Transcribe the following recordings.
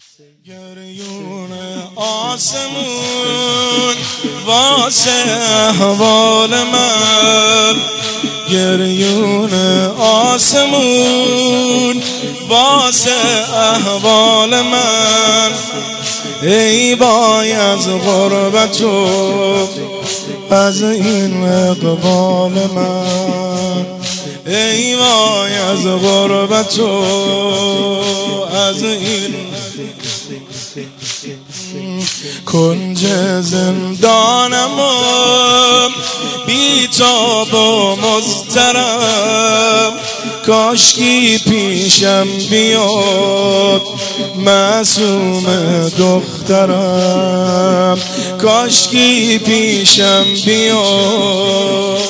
گریون آسمون واسه احوال من، گریون آسمون واسه احوال من. ای وای از غربت و از این اقبال من، ای وای از غربت و از این کنج زندانم و بی‌تاب و مضطرب. کاشکی پیشم بیاد معصوم دخترم، کاشکی پیشم بیاد.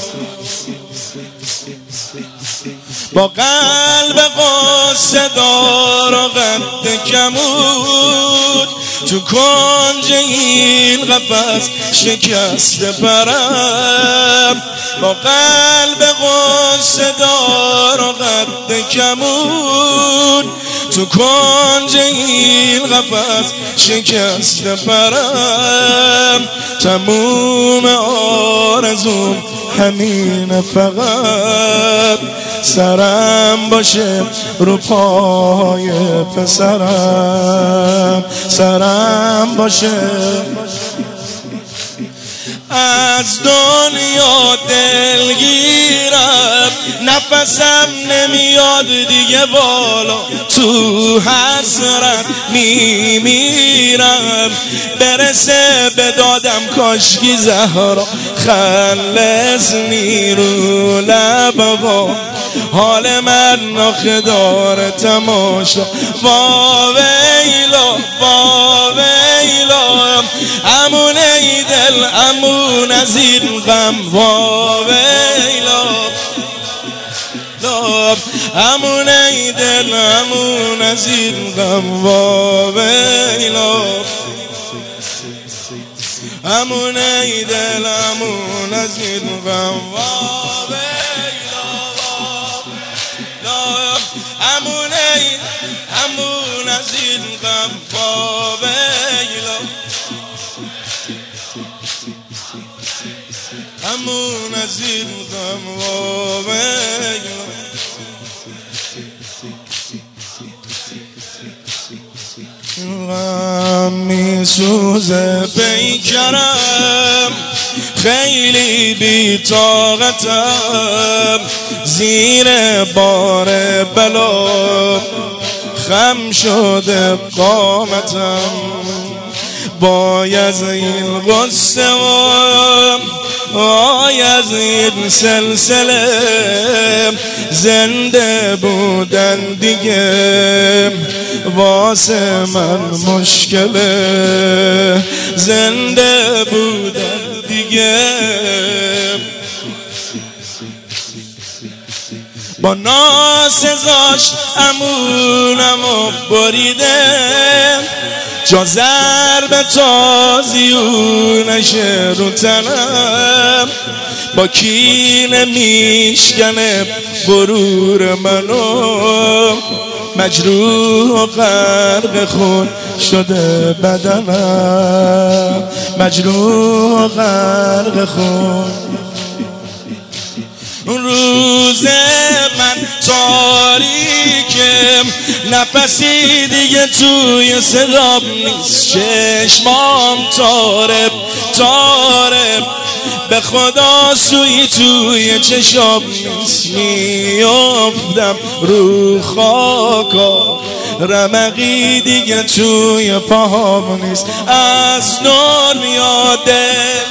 با قلب قصه دار و قد کمود تو کنج این قفس شکسته پرم. با قلب قصه دار و قد کمود تو کنج این قفس شکسته پرم. تموم آرزوم همین فقط سرم باشه رو پای پسرم، سرم باشه. از دنیا دلگیرم نفسم نمیاد دیگه بالا، تو حسرت میمیرم. برسه به دادم کاشکی زهرا خلصنی رو لبها. حال من آخه داره تماشا، واویلا واویلا. امون ای دل امون از این غم، واویلا امون ای دل امون از این غم، واویلا امون ای دل امون از این غم، واویلا امون ای امون از این غم، واویلا امون از این غم، واویلا. غم میسوزه پیکرم خیلی بی‌طاقتم، زیر بار بلا خم شده قامتم. وای از این غصه وای از این سلسله، زنده بودن دیگه واسه من مشکله، زنده بودن دیگه. با ناسزاش امونمو بریده، جا ضرب تازیونش رو تنم. با کینه میشکنه غرور منو، مجروح و غرق خون شده بدنم، مجروح و غرق خون. روز من تاریکم، نفسی دیگه توی صدام نیست، چشمام تارب تارب. به خدا سوی توی چشام نیست، میافتم رو خاکا. رمقی دیگه توی پاهام نیست، از دنیا دل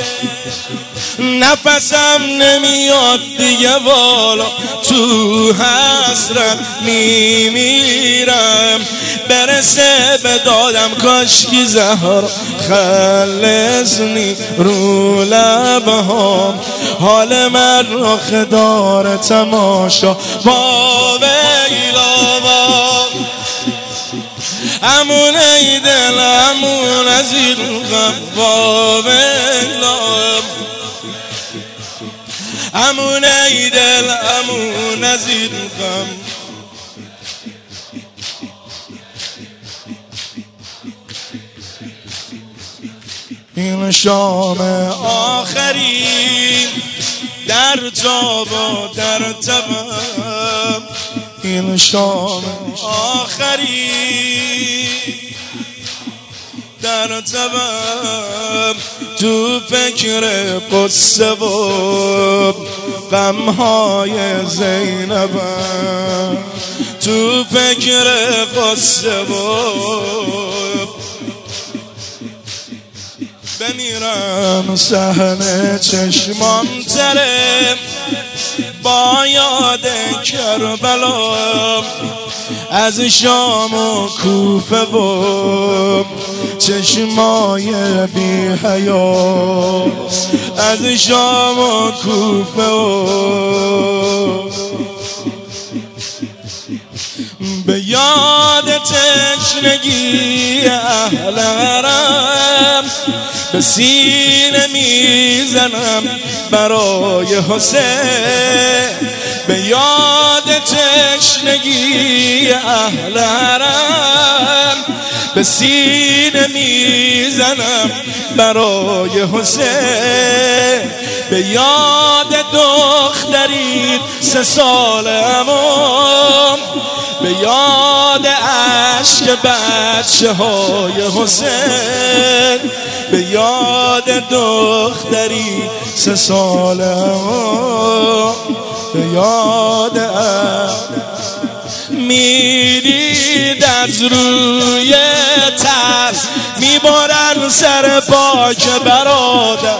نفسم نمیاد دیگه بالا، تو حسرت میمیرم. برسه به دادم کاشکی زهرا خلصنی رو لبهام. حال من آخه داره تماشا، واویلا امون ای دل امون از این غم، واویلا امون ای دل امون از این غم. این شام آخری در تاب و در تبم، این شام آخری در تبم، تو فکر قصه و غمهای زینبم، تو فکر قصه و بمیرم صحنه چشمام تره با یاد کربلا، از شام و کوفه و چشمای بی حیا، از شام و کوفه و به یاد تشنگی اهل حرم، به سینه میزنم برای حسین، به یاد تشنگی اهل حرم، به سینه میزنم برای حسین، به یاد دختری 3 ساله‌ام، به یاد عشق بچه های حسین، به یاد دختری 3 ساله‌ام، به یاد میدید از روی تر میبرن سر پاک برادر،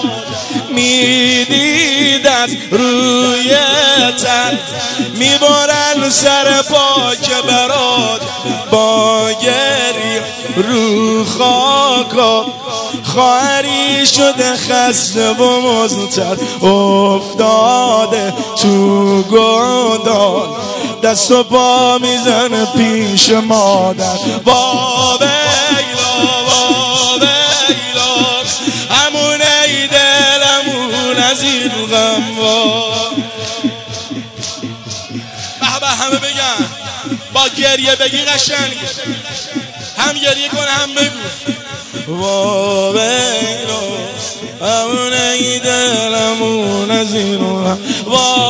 میدید از روی تن میبرن سر پاک برادر، با گریه رو خاکا خواهری شده خسته و مضطر، افتاده تو گودال دست و پا میزنه پیش مادر، با بیلا همون ای دلمون از این غم به همه بگن با گریه بگی قشنگ، هم گریه کن هم بگو با بیلا همون ای دلمون از این غم